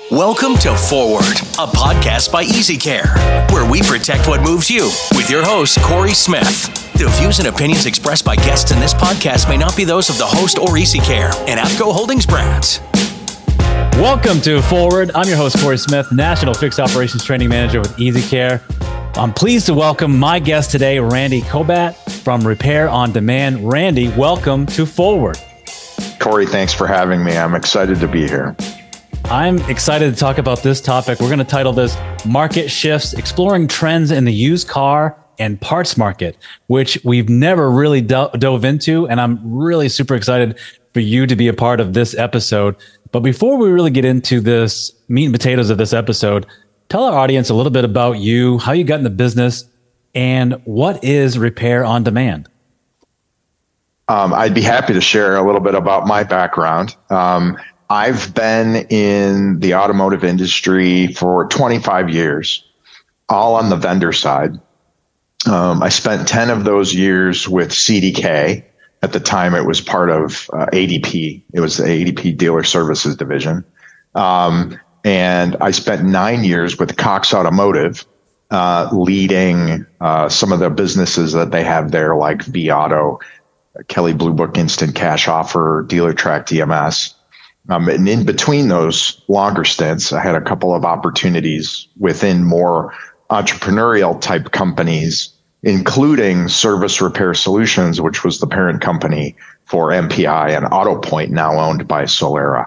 Welcome to Forward, a podcast by EasyCare, where we protect what moves you with your host, Corey Smith. The views and opinions expressed by guests in this podcast may not be those of the host or EasyCare and APCO Holdings brands. Welcome to Forward. I'm your host, Corey Smith, National Fixed Operations Training Manager with EasyCare. I'm pleased to welcome my guest today, Randy Kobat from Repair on Demand. Randy, welcome to Forward. Corey, thanks for having me. I'm excited to be here. I'm excited to talk about this topic. We're going to title this Market Shifts, Exploring Trends in the Used Car and Parts Market, which we've never really dove into. And I'm really super excited for you to be a part of this episode. But before we really get into this meat and potatoes of this episode, tell our audience a little bit about you, how you got in the business, and what is Repair on Demand? I'd be happy to share a little bit about my background. I've been in the automotive industry for 25 years, all on the vendor side. I spent 10 of those years with CDK. At the time, it was part of ADP. It was the ADP Dealer Services Division. And I spent 9 years with Cox Automotive, leading some of the businesses that they have there, like vAuto, Kelley Blue Book Instant Cash Offer, DealerTrack DMS. And in between those longer stints, I had a couple of opportunities within more entrepreneurial type companies, including Service Repair Solutions, which was the parent company for MPI, and AutoPoint, now owned by Solera.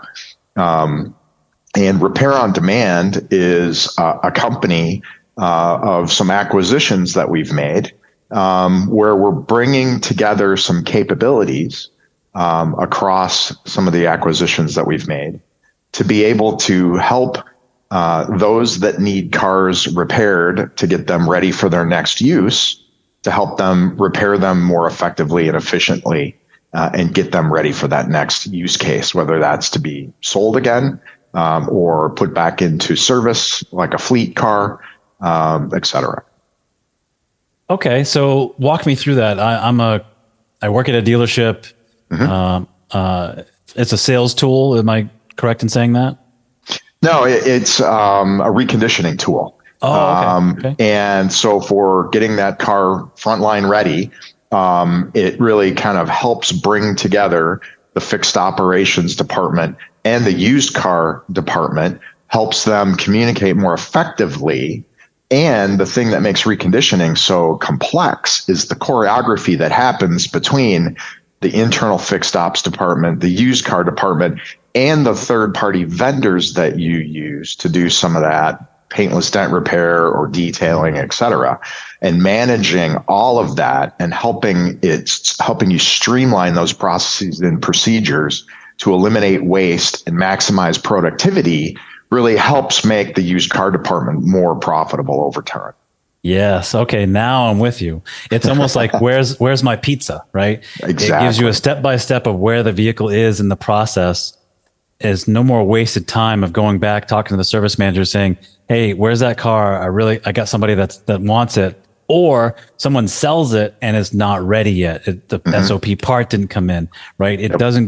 And Repair on Demand is a company of some acquisitions that we've made, where we're bringing together some capabilities across some of the acquisitions that we've made to be able to help those that need cars repaired to get them ready for their next use, to help them repair them more effectively and efficiently, and get them ready for that next use case, whether that's to be sold again or put back into service like a fleet car, et cetera. Okay, so walk me through that. I work at a dealership. Mm-hmm. It's a sales tool. Am I correct in saying that? No, it's a reconditioning tool. Oh, okay. And so for getting that car frontline ready, it really kind of helps bring together the fixed operations department and the used car department, helps them communicate more effectively. And the thing that makes reconditioning so complex is the choreography that happens between the internal fixed ops department, the used car department, and the third-party vendors that you use to do some of that paintless dent repair or detailing, et cetera. And managing all of that and helping you streamline those processes and procedures to eliminate waste and maximize productivity really helps make the used car department more profitable over time. Yes. Okay. Now I'm with you. It's almost like where's my pizza, right? Exactly. It gives you a step-by-step of where the vehicle is in the process. Is no more wasted time of going back, talking to the service manager saying, hey, where's that car? I got somebody that wants it, or someone sells it and it's not ready yet. The SOP part didn't come in, right? It doesn't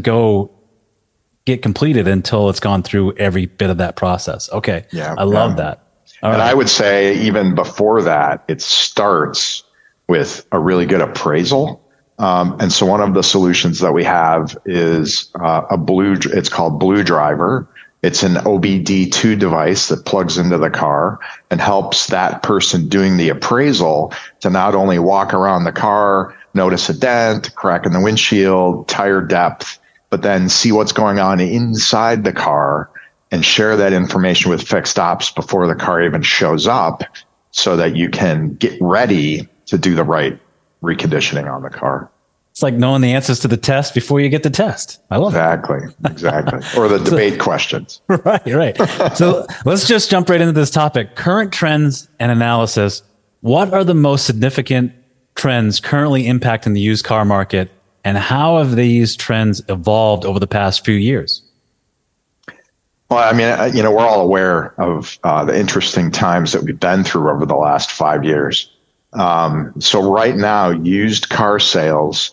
get completed until it's gone through every bit of that process. Okay. I love that. All and right. I would say even before that, it starts with a really good appraisal. And so one of the solutions that we have is it's called Blue Driver. It's an OBD2 device that plugs into the car and helps that person doing the appraisal to not only walk around the car, notice a dent, crack in the windshield, tire depth, but then see what's going on inside the car and share that information with fixed ops before the car even shows up so that you can get ready to do the right reconditioning on the car. It's like knowing the answers to the test before you get the test. I love Exactly. Or the debate questions. Right. So let's just jump right into this topic. Current trends and analysis. What are the most significant trends currently impacting the used car market, and how have these trends evolved over the past few years? Well, I mean, we're all aware of the interesting times that we've been through over the last 5 years. So right now, used car sales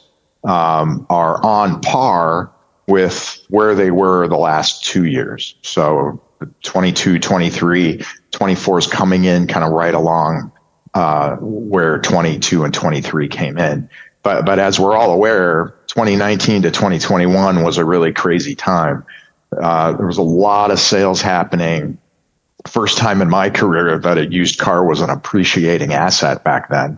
are on par with where they were the last 2 years. So 22, 23, 24 is coming in kind of right along where 22 and 23 came in. But as we're all aware, 2019 to 2021 was a really crazy time. There was a lot of sales happening. First time in my career that a used car was an appreciating asset back then.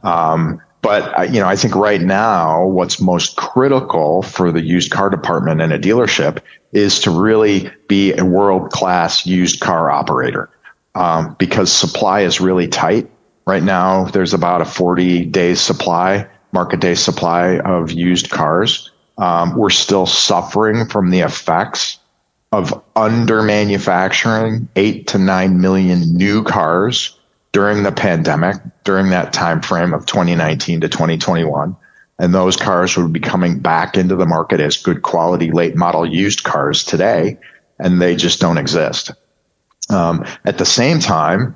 But I think right now what's most critical for the used car department in a dealership is to really be a world-class used car operator, because supply is really tight. Right now, there's about a 40-day supply, market day supply of used cars. We're still suffering from the effects of under manufacturing 8 to 9 million new cars during the pandemic, during that time frame of 2019 to 2021. And those cars would be coming back into the market as good quality late model used cars today, and they just don't exist. At the same time,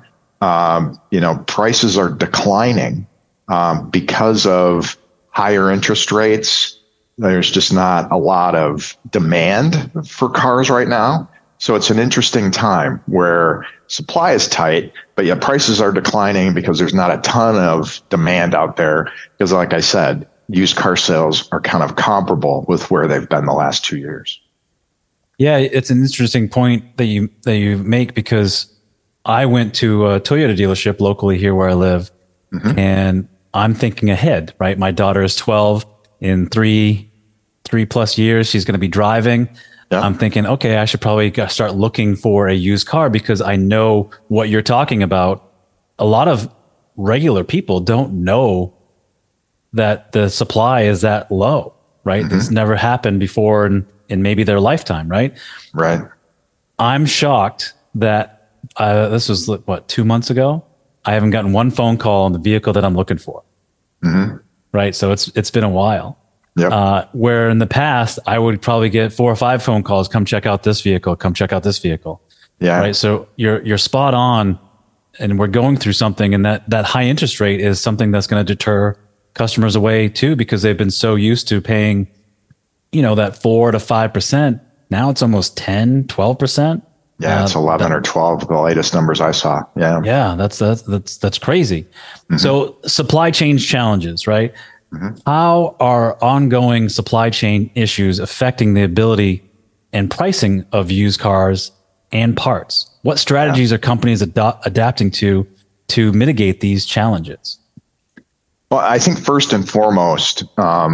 prices are declining because of higher interest rates. There's just not a lot of demand for cars right now. So it's an interesting time where supply is tight, but yet prices are declining because there's not a ton of demand out there. Because like I said, used car sales are kind of comparable with where they've been the last 2 years. Yeah, it's an interesting point that you make, because I went to a Toyota dealership locally here where I live, and I'm thinking ahead, right? My daughter is 12. In three plus years, she's going to be driving. Yeah. I'm thinking, okay, I should probably start looking for a used car, because I know what you're talking about. A lot of regular people don't know that the supply is that low, right? This never happened before in maybe their lifetime, right? Right. I'm shocked that this was 2 months ago. I haven't gotten one phone call on the vehicle that I'm looking for. Right. So it's been a while. Yep. Where in the past I would probably get 4 or 5 phone calls. Come check out this vehicle. Come check out this vehicle. Yeah. Right. So you're spot on, and we're going through something, and that high interest rate is something that's going to deter customers away too, because they've been so used to paying, that 4 to 5%. Now it's almost 10, 12%. Yeah, it's 11 or 12, the latest numbers I saw. Yeah. Yeah, that's crazy. So supply chain challenges, right? How are ongoing supply chain issues affecting the ability and pricing of used cars and parts? What strategies are companies adapting to mitigate these challenges? Well, I think first and foremost,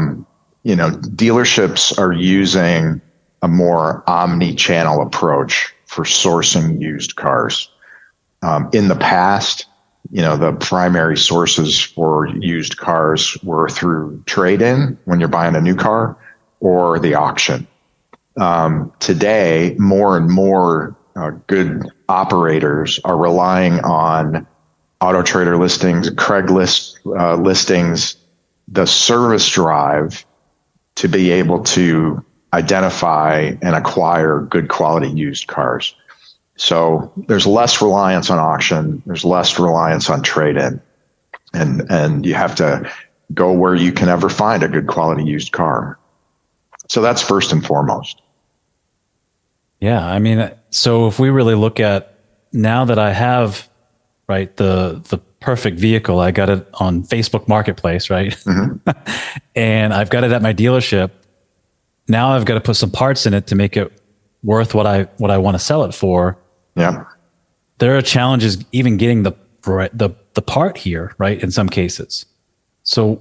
dealerships are using a more omni-channel approach for sourcing used cars. In the past, the primary sources for used cars were through trade-in when you're buying a new car, or the auction. Today, more and more good operators are relying on Auto Trader listings, Craigslist listings, the service drive to be able to identify and acquire good quality used cars. So there's less reliance on auction. There's less reliance on trade-in, and you have to go where you can ever find a good quality used car. So that's first and foremost. Yeah. I mean, so if we really look at, now that I have, right, the perfect vehicle, I got it on Facebook Marketplace, right? And I've got it at my dealership. Now I've got to put some parts in it to make it worth what I want to sell it for. Yeah. There are challenges even getting the part here, right? In some cases. So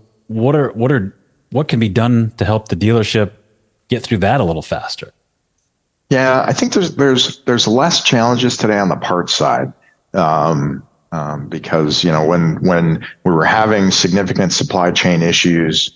what can be done to help the dealership get through that a little faster? Yeah, I think there's less challenges today on the parts side. Because, when we were having significant supply chain issues,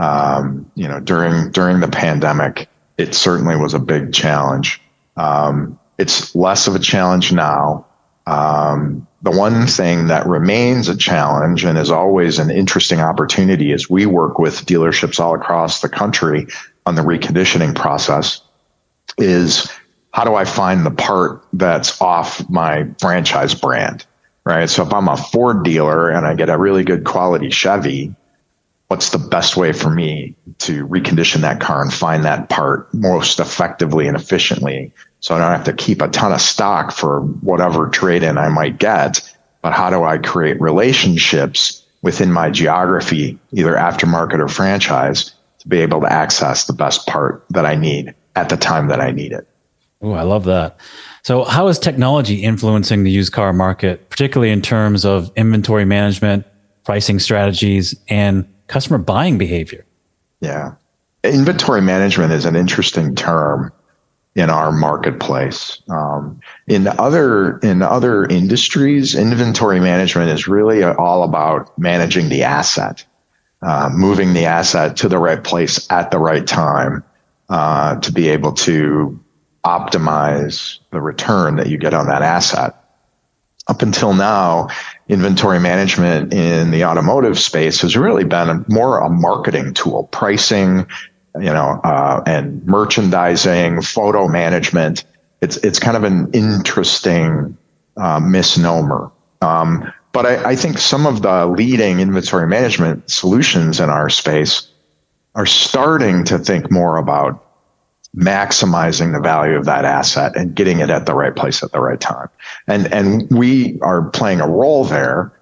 during the pandemic, it certainly was a big challenge. It's less of a challenge now. The one thing that remains a challenge and is always an interesting opportunity is we work with dealerships all across the country on the reconditioning process, is how do I find the part that's off my franchise brand, right? So if I'm a Ford dealer and I get a really good quality Chevy, what's the best way for me to recondition that car and find that part most effectively and efficiently so I don't have to keep a ton of stock for whatever trade-in I might get. But how do I create relationships within my geography, either aftermarket or franchise, to be able to access the best part that I need at the time that I need it? Oh, I love that. So how is technology influencing the used car market, particularly in terms of inventory management, pricing strategies, and customer buying behavior? Yeah. Inventory management is an interesting term in our marketplace. In other industries, inventory management is really all about managing the asset, moving the asset to the right place at the right time, to be able to optimize the return that you get on that asset. Up until now, inventory management in the automotive space has really been more a marketing tool, pricing, and merchandising, photo management. It's kind of an interesting misnomer. But I think some of the leading inventory management solutions in our space are starting to think more about maximizing the value of that asset and getting it at the right place at the right time. And we are playing a role there.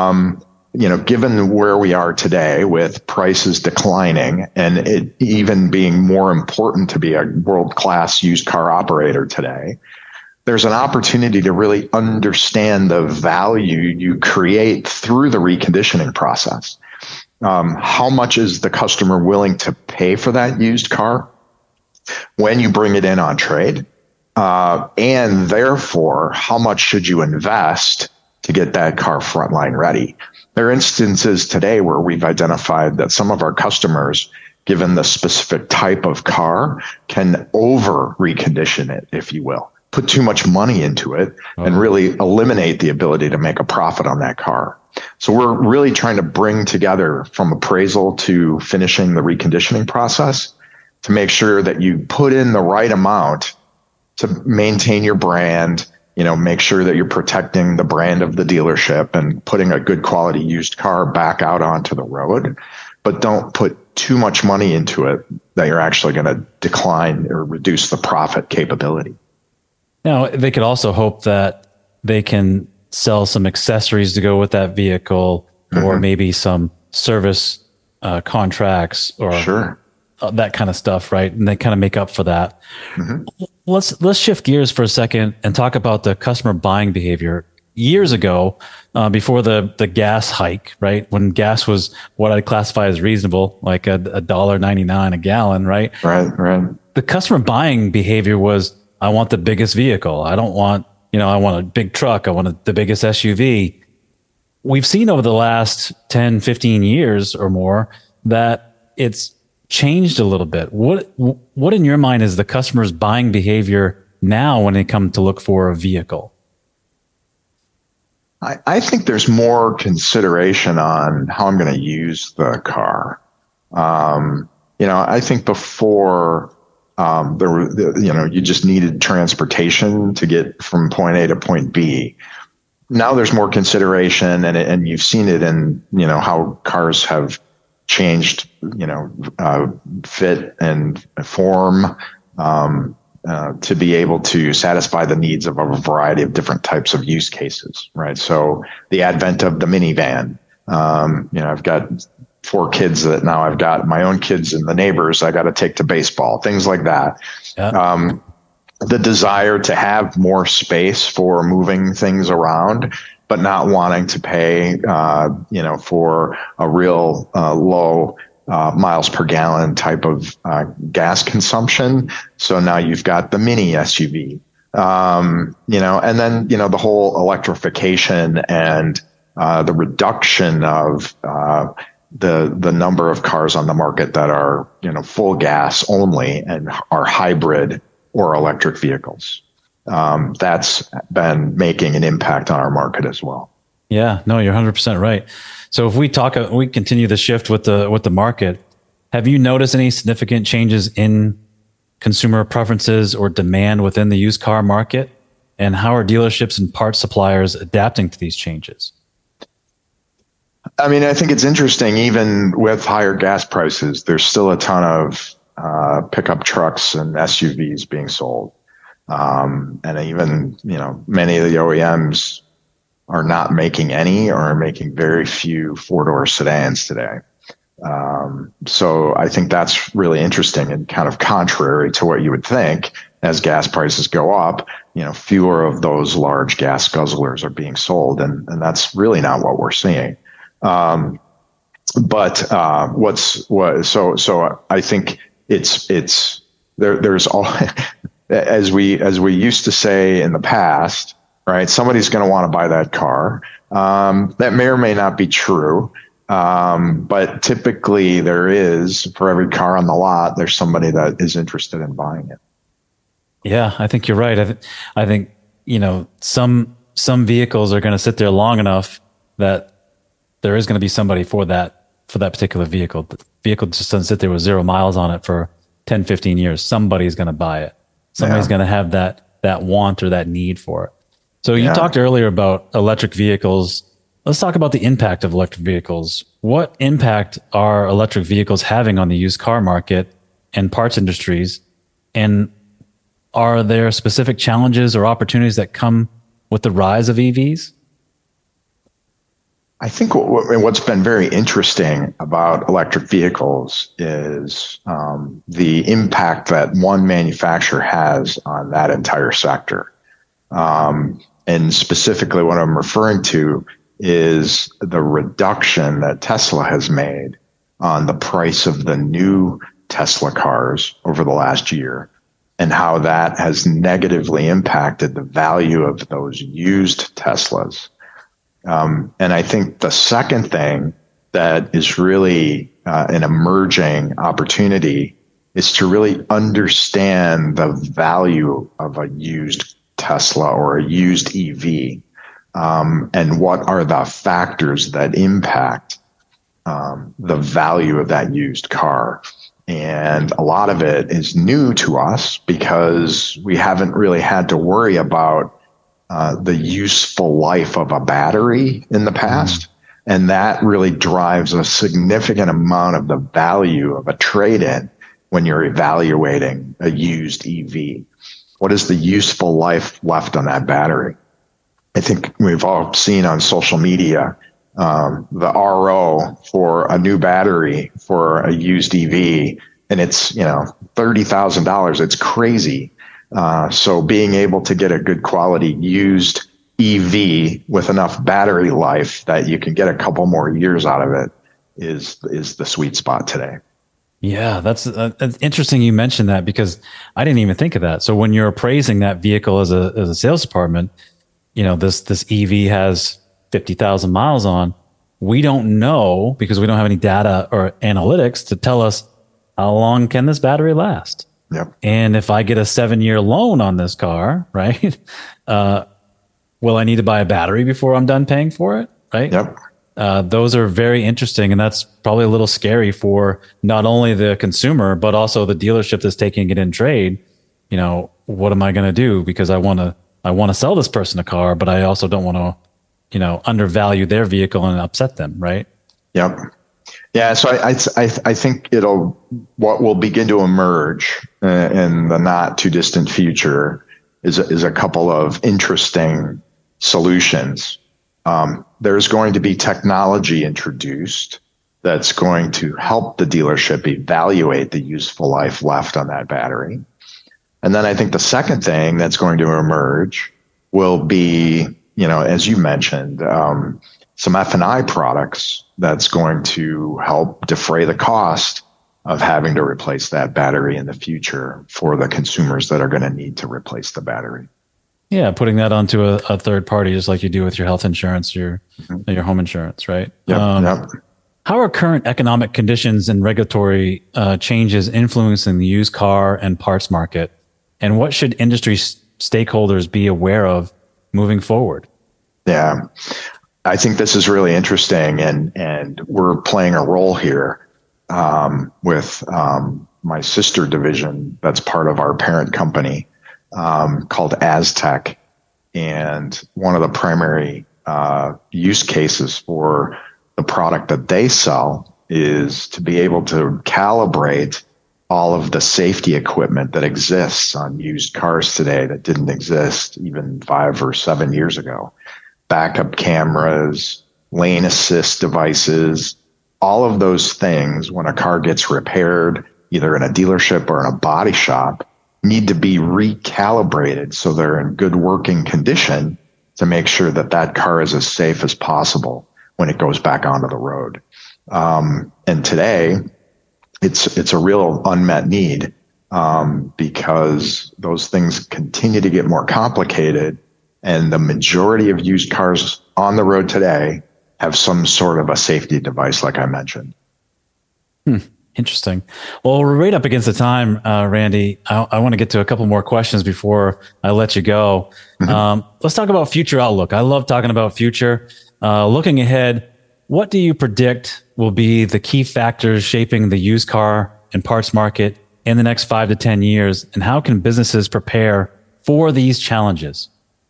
Given where we are today with prices declining and it even being more important to be a world-class used car operator today, there's an opportunity to really understand the value you create through the reconditioning process. How much is the customer willing to pay for that used car when you bring it in on trade? And therefore, how much should you invest to get that car frontline ready? There are instances today where we've identified that some of our customers, given the specific type of car, can over recondition it, if you will, put too much money into it and really eliminate the ability to make a profit on that car. So we're really trying to bring together from appraisal to finishing the reconditioning process to make sure that you put in the right amount to maintain your brand, make sure that you're protecting the brand of the dealership and putting a good quality used car back out onto the road, but don't put too much money into it that you're actually going to decline or reduce the profit capability. Now, they could also hope that they can sell some accessories to go with that vehicle, or maybe some service contracts or that kind of stuff, right? And they kind of make up for that. Let's shift gears for a second and talk about the customer buying behavior. Years ago, before the gas hike, right? When gas was what I'd classify as reasonable, like $1.99 a gallon, right? Right. The customer buying behavior was, I want the biggest vehicle. I don't want, I want a big truck. I want the biggest SUV. We've seen over the last 10, 15 years or more that it's changed a little bit. What in your mind is the customer's buying behavior now when they come to look for a vehicle? I think there's more consideration on how I'm going to use the car. I think before you just needed transportation to get from point A to point B. Now there's more consideration, and you've seen it in how cars have changed, fit and form, to be able to satisfy the needs of a variety of different types of use cases, right? So the advent of the minivan, I've got 4 kids that now I've got my own kids and the neighbors I got to take to baseball, things like that. Yeah. The desire to have more space for moving things around, but not wanting to pay, for a real low miles per gallon type of gas consumption. So now you've got the mini SUV, and then, the whole electrification and the reduction of the number of cars on the market that are, full gas only and are hybrid or electric vehicles. That's been making an impact on our market as well. Yeah, no, you're 100% right. So if we continue the shift with the market, have you noticed any significant changes in consumer preferences or demand within the used car market? And how are dealerships and parts suppliers adapting to these changes? I mean, I think it's interesting, even with higher gas prices, there's still a ton of pickup trucks and SUVs being sold. And even, many of the OEMs are not making any or are making very few four-door sedans today. So I think that's really interesting and kind of contrary to what you would think. As gas prices go up, fewer of those large gas guzzlers are being sold, and that's really not what we're seeing. So I think it's there's all, as we used to say in the past, right? Somebody's going to want to buy that car. That may or may not be true. But typically there is, for every car on the lot, there's somebody that is interested in buying it. Yeah, I think you're right. I think, some vehicles are going to sit there long enough that there is going to be somebody for that particular vehicle. The vehicle just doesn't sit there with 0 miles on it for 10, 15 years. Somebody's going to buy it. Somebody's going to have that want or that need for it. So you talked earlier about electric vehicles. Let's talk about the impact of electric vehicles. What impact are electric vehicles having on the used car market and parts industries? And are there specific challenges or opportunities that come with the rise of EVs? I think what's been very interesting about electric vehicles is the impact that one manufacturer has on that entire sector. And specifically what I'm referring to is the reduction that Tesla has made on the price of the new Tesla cars over the last year, and how that has negatively impacted the value of those used Teslas. And I think the second thing that is really an emerging opportunity is to really understand the value of a used Tesla or a used EV. And what are the factors that impact the value of that used car. And a lot of it is new to us because we haven't really had to worry about the useful life of a battery in the past. And that really drives a significant amount of the value of a trade-in when you're evaluating a used EV. What is the useful life left on that battery? I think we've all seen on social media the RO for a new battery for a used EV, and it's $30,000. It's crazy. So being able to get a good quality used EV with enough battery life that you can get a couple more years out of it is the sweet spot today. Yeah, that's interesting you mentioned that, because I didn't even think of that. So when you're appraising that vehicle as a sales department, this EV has 50,000 miles on. We don't know, because we don't have any data or analytics to tell us how long can this battery last. Yep. And if I get a 7-year loan on this car, right? Will I need to buy a battery before I'm done paying for it? Right. Yep. Those are very interesting. And that's probably a little scary for not only the consumer, but also the dealership that's taking it in trade. What am I going to do? Because I want to sell this person a car, but I also don't want to, undervalue their vehicle and upset them. Right. Yep. Yeah. So I think what will begin to emerge in the not too distant future is a couple of interesting solutions. There's going to be technology introduced that's going to help the dealership evaluate the useful life left on that battery. And then I think the second thing that's going to emerge will be, as you mentioned, some F&I products that's going to help defray the cost of having to replace that battery in the future for the consumers that are going to need to replace the battery. Yeah, putting that onto a third party, just like you do with your health insurance, your home insurance, right? Yep. How are current economic conditions and regulatory changes influencing the used car and parts market? And what should industry stakeholders be aware of moving forward? Yeah, I think this is really interesting, and we're playing a role here with my sister division that's part of our parent company called Aztec. And one of the primary use cases for the product that they sell is to be able to calibrate all of the safety equipment that exists on used cars today that didn't exist even 5 or 7 years ago. Backup cameras, lane assist devices, all of those things, when a car gets repaired, either in a dealership or in a body shop, need to be recalibrated so they're in good working condition to make sure that that car is as safe as possible when it goes back onto the road. And today, it's a real unmet need because those things continue to get more complicated, and the majority of used cars on the road today have some sort of a safety device, like I mentioned. Interesting. Well, we're right up against the time, Randy. I want to get to a couple more questions before I let you go. Let's talk about future outlook. I love talking about future. Looking ahead, what do you predict will be the key factors shaping the used car and parts market in the next 5 to 10 years? And how can businesses prepare for these challenges?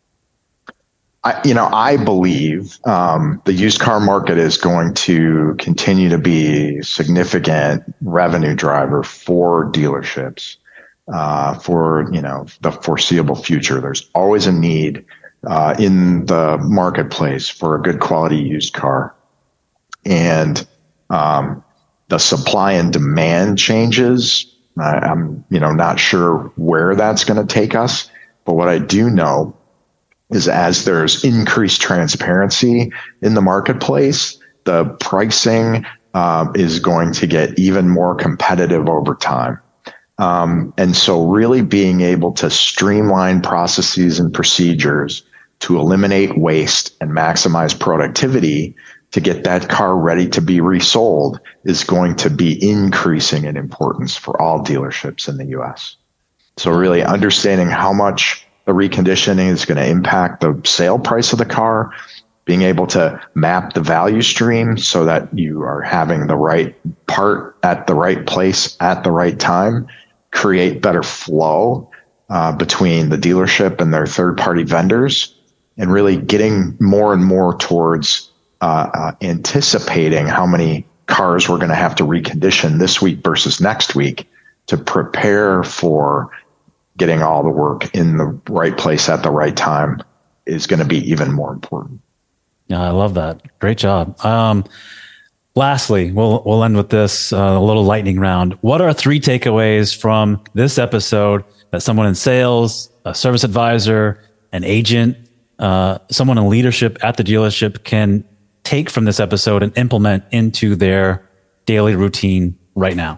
I believe the used car market is going to continue to be a significant revenue driver for dealerships for the foreseeable future. There's always a need in the marketplace for a good quality used car, and the supply and demand changes. I'm not sure where that's going to take us, but what I do know is as there's increased transparency in the marketplace, the pricing is going to get even more competitive over time. And so really being able to streamline processes and procedures to eliminate waste and maximize productivity to get that car ready to be resold is going to be increasing in importance for all dealerships in the U.S. So really understanding how much the reconditioning is going to impact the sale price of the car, being able to map the value stream so that you are having the right part at the right place at the right time, create better flow between the dealership and their third-party vendors, and really getting more and more towards anticipating how many cars we're going to have to recondition this week versus next week to prepare for getting all the work in the right place at the right time is going to be even more important. Yeah, I love that. Great job. Lastly, we'll end with this a little lightning round. What are 3 takeaways from this episode that someone in sales, a service advisor, an agent, someone in leadership at the dealership can take from this episode and implement into their daily routine right now?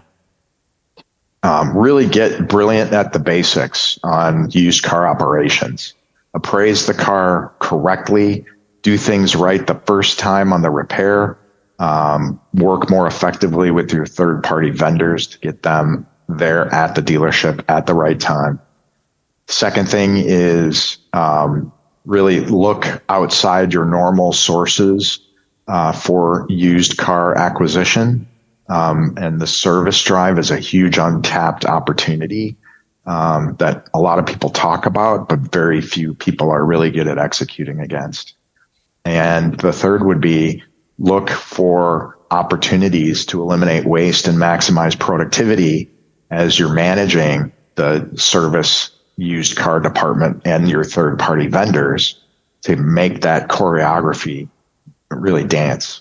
Really get brilliant at the basics on used car operations. Appraise the car correctly, do things right the first time on the repair, work more effectively with your third-party vendors to get them there at the dealership at the right time. Second thing is really look outside your normal sources for used car acquisition. And the service drive is a huge untapped opportunity that a lot of people talk about, but very few people are really good at executing against. And the third would be look for opportunities to eliminate waste and maximize productivity as you're managing the service used car department and your third-party vendors to make that choreography really dance.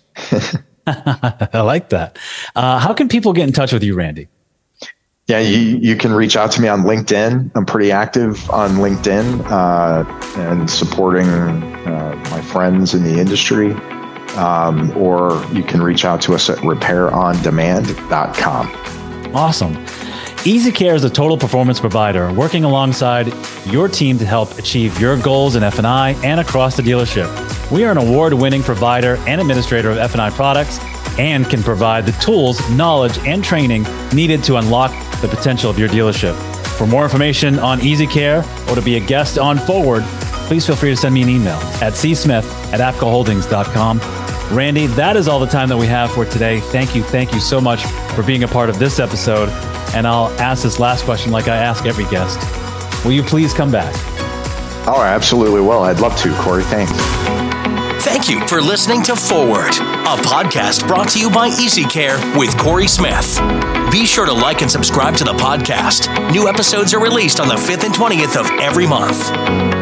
I like that. How can people get in touch with you, Randy? Yeah, you can reach out to me on LinkedIn. I'm pretty active on LinkedIn and supporting my friends in the industry. Or you can reach out to us at repairondemand.com. Awesome. EasyCare is a total performance provider working alongside your team to help achieve your goals in F&I and across the dealership. We are an award-winning provider and administrator of F&I products and can provide the tools, knowledge, and training needed to unlock the potential of your dealership. For more information on EasyCare or to be a guest on Forward, please feel free to send me an email at csmith@apcoholdings.com. Randy, that is all the time that we have for today. Thank you so much for being a part of this episode. And I'll ask this last question like I ask every guest. Will you please come back? Oh, I absolutely will. I'd love to, Corey. Thanks. Thank you for listening to Forward, a podcast brought to you by EasyCare with Corey Smith. Be sure to like and subscribe to the podcast. New episodes are released on the 5th and 20th of every month.